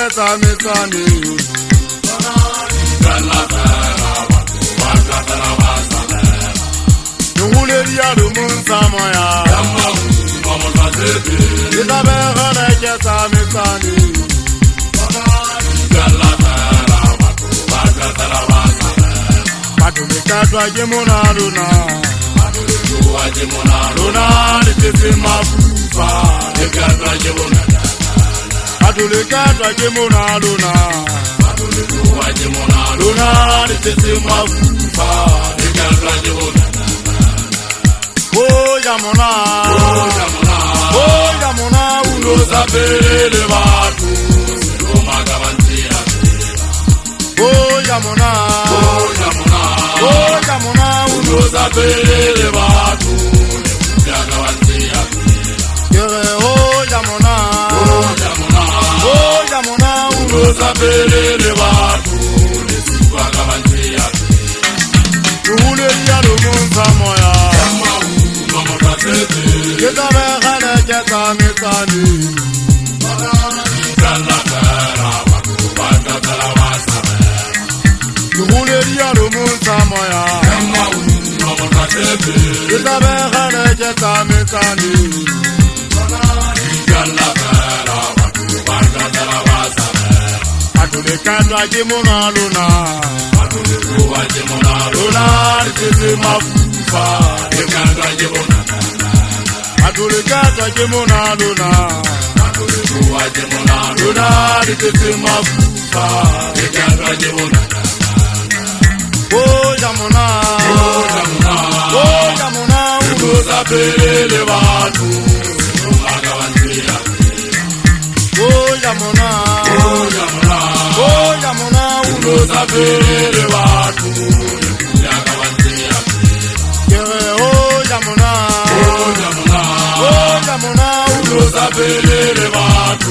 ketsa metsane Nuhuleria lumunsa moya Ita begele ketsa metsane Badule katwa ke mona luna Luna litese mafufa Badule katwa ke mona luna Luna litese mafufa Oh yamona uno zapele batu Oh yamona uno zapele batu Oh yamona uno zapele batu Nuhuleria lumunsa moya Kita begele ketsa metsane Nuhuleria lumunsa moya Kita begele ketsa metsane Badule katwa ke mona luna Luna litese mafufa Badule katwa ke mona luna Luna litese mafufa Oh yamona uno zapele batu Oh yamona uno zapele batu Oh yamona uno zapele batu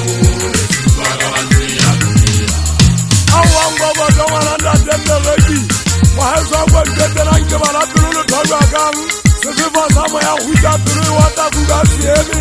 Awango bodongana ndendeleji Waheza kwendela ngibala tulu thaga Sefa sama ya huja tulu wata kugasieni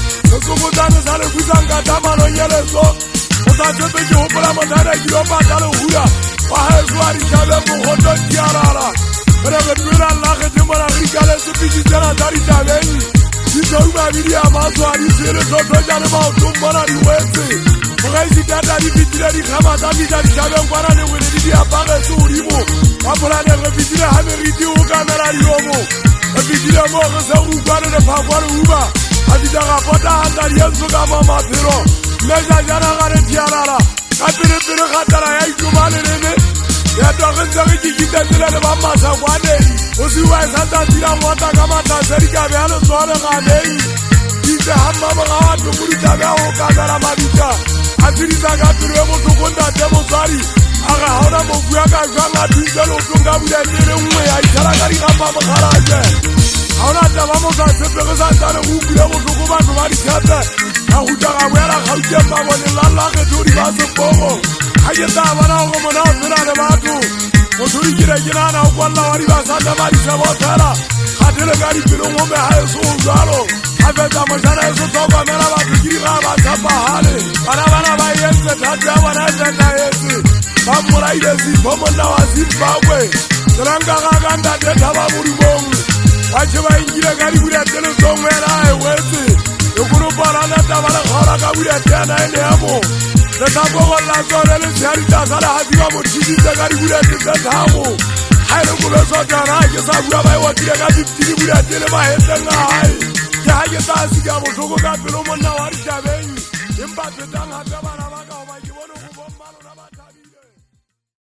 Sokutana sale kuzanga tamano yeleso Utachepe jopala madara kiloba talo huya Waheza arikale muhondo tiarara Rebe twira lage timara rikale sepiji jana dari tabeni Sisa umabili amazo arisele soto jane mautumbana riweze Mwaisi dada ripitile rikama tabija rikabe mkwana newele ridi apage suurimu Wapola ripitile hame ridi ukamera yomo Ripitile moke se ukwane ne pakwane uba Abida kapota handari yensu kama mapiro Meja jana kare tiarara Kapire pire katara ya ikumane nene Ya dokenza kikikita tila ne mamasa kwanei Usiwa esanta tila mwata kama taseri kabe hano suwane kanei Ite hamba mga watu kurita mea ukazara mabita Atirisa kapire mutu kunda temo sari Aga hona mkuya kashanga tuinjelo utunga wile nene uwe ya itara kari kama mkaraje Ahora vamos a hacer preguntas ukule mutuku bantu bari kete Ahutaka wera kaujemba wani lala keturi basu pogo Ayeta wana uko mona ufirane batu Muturi kire kinana ukwalla wari basanda bari sebotera Katile gari pino ngombe hae suuzalo Afeta mashana yesu toka mera batu kiri kaba chapa hale Bana bayense tate wana teta yesi Bamura idesi pomona wa Zimbabwe Seranga kaganda teta baburi bongu Wachiba injile gari buri atele somwera ewezi Yukuru parana tabala khara kaburi atena ene amo Netapo wala zore le sharita sala hadiwa mochidi gari buri atele tamo Hairo kubeso jana kesa bura bai wakile gari buri atele mahendenga hai Ya hage tasi kya motoko kapilo mona wari chabeni Imba tetanga kabara